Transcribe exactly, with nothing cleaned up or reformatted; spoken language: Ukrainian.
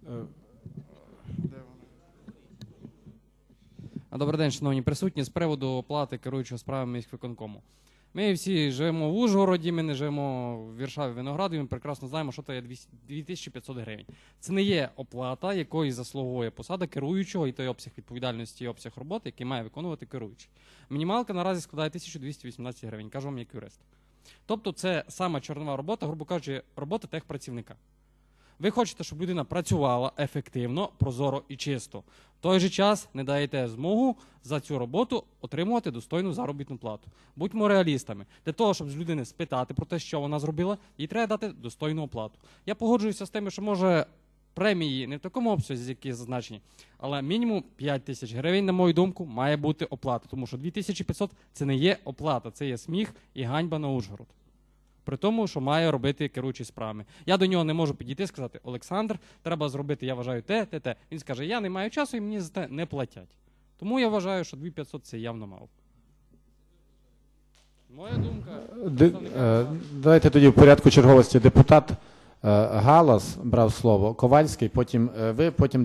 Добрий день, шановні присутні. З приводу оплати керуючого справами міськвиконкому. Ми всі живемо в Ужгороді, ми не живемо в Віршаві, Виноградові, ми прекрасно знаємо, що це є дві тисячі п'ятсот гривень. Це не є оплата, якої заслуговує посада керуючого і той обсяг відповідальності і обсяг роботи, який має виконувати керуючий. Мінімалка наразі складає тисячу двісті вісімнадцять гривень, кажу вам як юрист. Тобто це сама чорнова робота, грубо кажучи, робота техпрацівника. Ви хочете, щоб людина працювала ефективно, прозоро і чисто. В той же час не даєте змогу за цю роботу отримувати достойну заробітну плату. Будьмо реалістами. Для того, щоб з людини спитати про те, що вона зробила, їй треба дати достойну оплату. Я погоджуюся з тим, що може премії не в такому обсязі, які зазначені, але мінімум п'ять тисяч гривень, на мою думку, має бути оплата. Тому що дві тисячі п'ятсот – це не є оплата, це є сміх і ганьба на Ужгород. При тому, що має робити керуючий справами. Я до нього не можу підійти і сказати: Олександр, треба зробити, я вважаю, те, те, те. Він скаже: я не маю часу і мені за те не платять. Тому я вважаю, що дві тисячі п'ятсот – це явно мало. Моя думка... Д... Давайте тоді в порядку черговості. Депутат Галас брав слово, Ковальський, потім ви, потім